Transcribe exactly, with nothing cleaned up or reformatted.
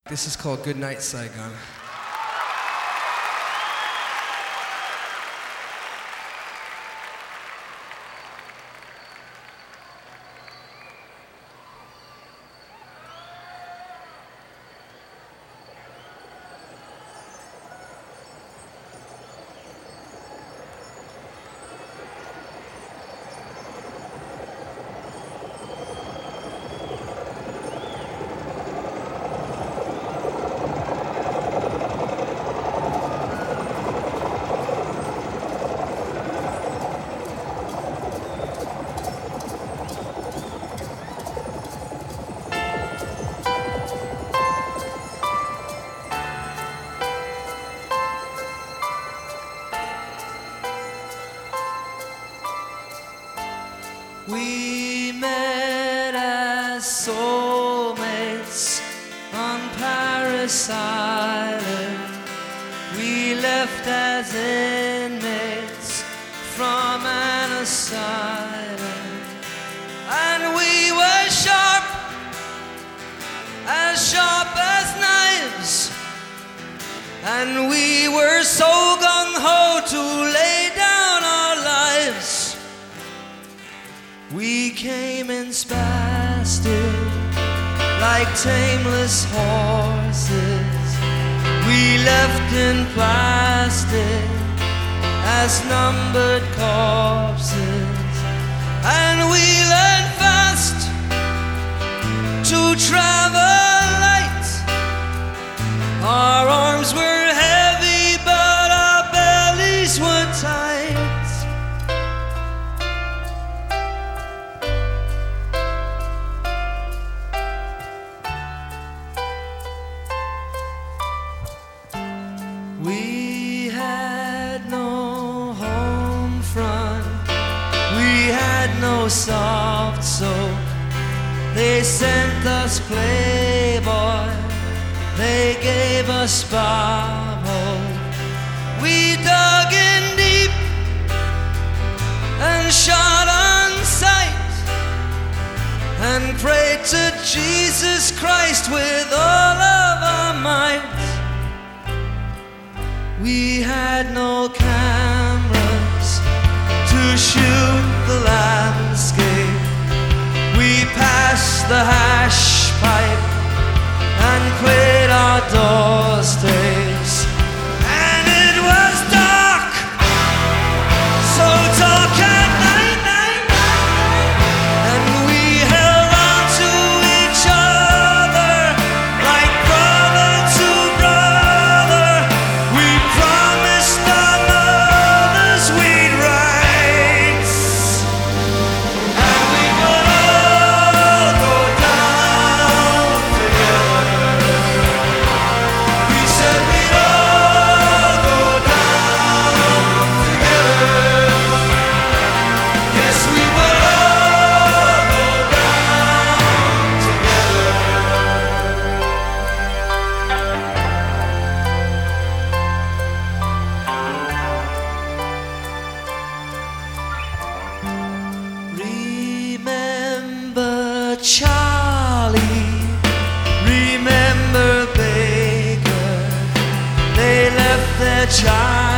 This is called Good Night, Saigon. We met as soulmates on Paris Island. We left as inmates from an asylum. And we were sharp, as sharp as knives. And we were so gung-ho to lay down our lives. We came in spastic, like tameless horses. We left in plastic, as numbered corpses. And we learned fast to travel light. Our arms were heavy, but our bellies were tight. We had no home front, we had no soft soap. They sent us Playboy, they gave us Bob Hope. We dug in deep and shot on sight, and prayed to Jesus Christ with all of our might. We had no cameras to shoot the landscape. We passed the hash pipe and played our doorsteps. And it was dark, so dark at night, night, night. And we held on to each other like brother to brother. We promised our mothers we'd write, and we would all go down together. We said we'd all go down together. Yes, we would all go down Remember Charlie, remember Baker. They left their child